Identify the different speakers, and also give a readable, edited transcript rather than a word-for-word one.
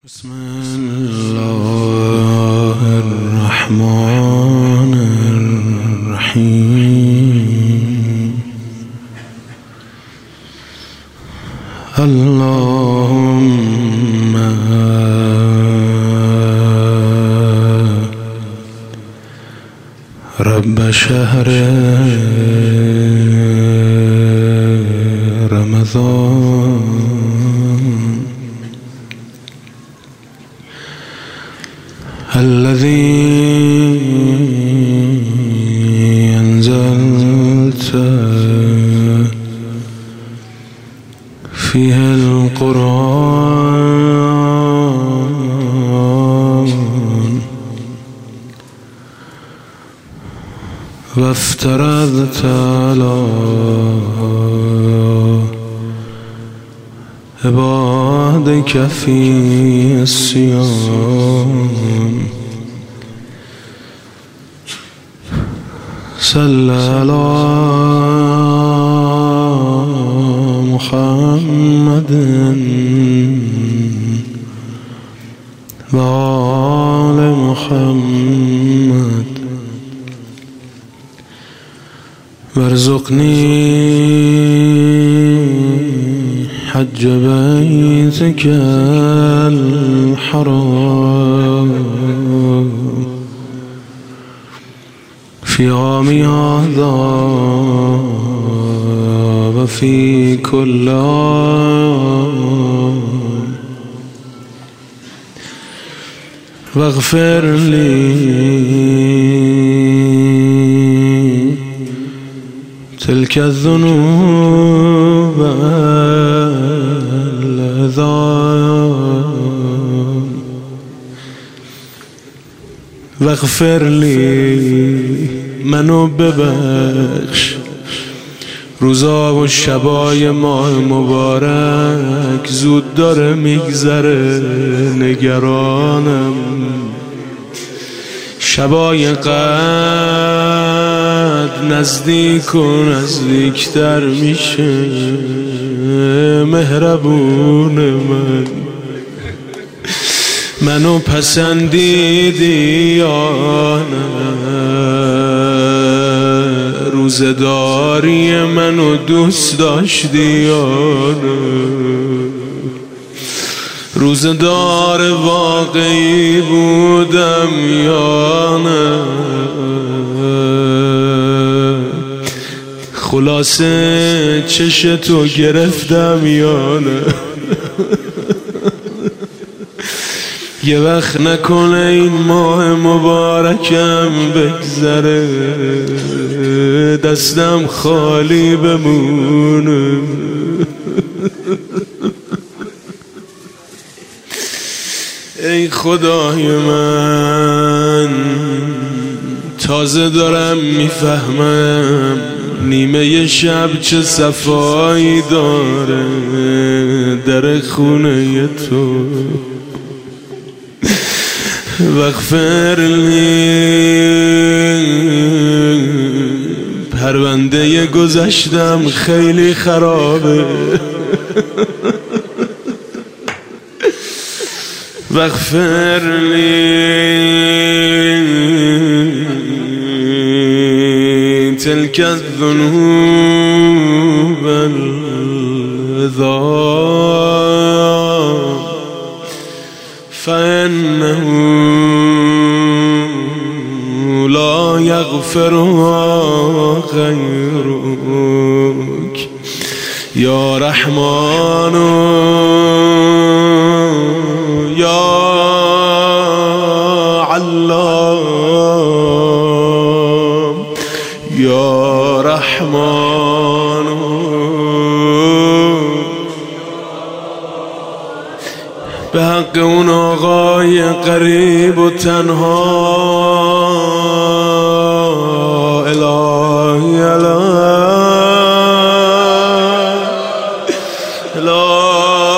Speaker 1: بسم الله الرحمن الرحيم. اللهم رب شهر رمضان الذي أنزلت فيه القرآن وافترضت على عبادك في الصيام صل على محمد وآل محمد وارزقني حج بيتك الحرام في عام هذا وفي كل عام واغفر لي تلك الذنوب والعذاب واغفر لي منو ببخش روزا و شبای ماه مبارک زود داره میگذره نگرانم شبای قدر نزدیک و نزدیکتر میشه مهربون منو پسندیدی یا نه روزداری منو دوست داشتی یا نه روزدار واقعی بودم یا نه خلاصه چشتو گرفتم یا نه یه وقت نکنه این ماه مبارکم بگذره دستم خالی بمونه ای خدای من تازه دارم میفهمم نیمه شب چه صفایی داره در خونه تو واغفر لی پرونده گذشتم خیلی خرابه واغفر لی تلك الذنوب والعذاب فإنه لا يغفرها غيرك يا رحمن يا علام يا رحمن به حق اون آقای قریب و تنها الهی الهی